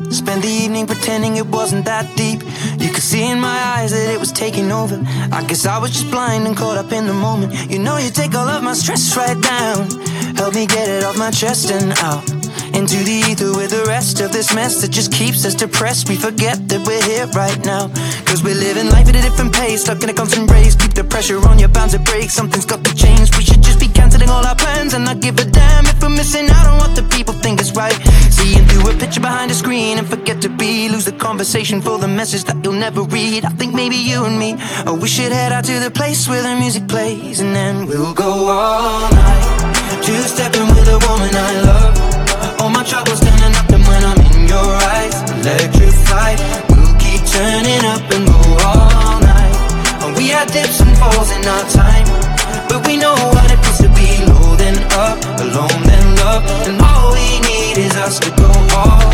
Spent the evening pretending it wasn't that deep. You could see in my eyes that it was taking over. I guess I was just blind and caught up in the moment. You know you take all of my stress right down. Help me get it off my chest and out into the ether with the rest of this mess that just keeps us depressed. We forget that we're here right now, cause we're living life at a different pace, stuck in a constant race. Keep the pressure on, you're bound to break. Something's got to change. We should just be cancelling all our plans and not give a damn if we're missing out on what the people think is right. Seeing through a picture behind a screen and forget to be. Lose the conversation for the message that you'll never read. I think maybe you and me, oh, we should head out to the place where the music plays, and then we'll go all night, two-stepping with a woman I love. All my troubles turning up, and when I'm in your eyes, electrified. We'll keep turning up and go all night. And we had dips and falls in our time, but we know what it feels to be low then up, alone then love. And all we need is us to go all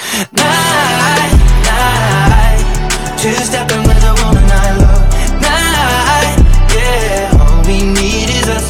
night, night. Two-stepping with a woman I love. Night, yeah. All we need is us.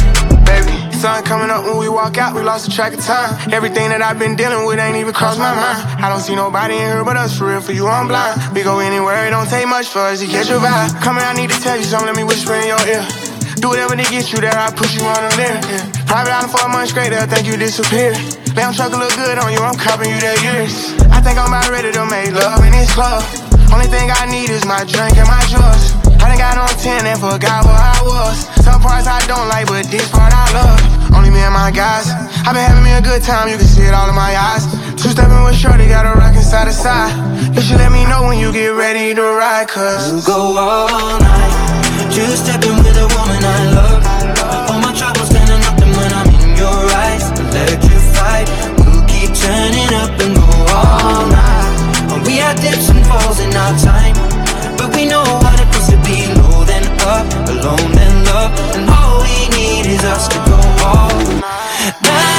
Sun coming up when we walk out, we lost the track of time. Everything that I've been dealing with ain't even crossed my mind. I don't see nobody in here but us, for real, for you I'm blind. We go anywhere, it don't take much for us to catch your vibe. Come here, I need to tell you something, let me whisper in your ear. Do whatever to get you there, I push you on a lyric, yeah. Private island for a month straight, they'll think you disappeared. Damn truck look good on you, I'm copping you that years. I think I'm about ready to make love in this club. Only thing I need is my drink and my drugs. I done got on 10 and forgot where I was. Some parts I don't like, but this part I love. Only me and my guys. I been having me a good time, you can see it all in my eyes. Two-stepping with shorty, got a rockin' side to side. You should let me know when you get ready to ride, cause we'll go all night, two-stepping with a woman I love. All my troubles turning up, and when I'm in your eyes, electrified. We'll keep turning up and go all night. And we had dips and falls in our time, but we know what it feels to be low then up, alone then love. And all we need is us to go all night.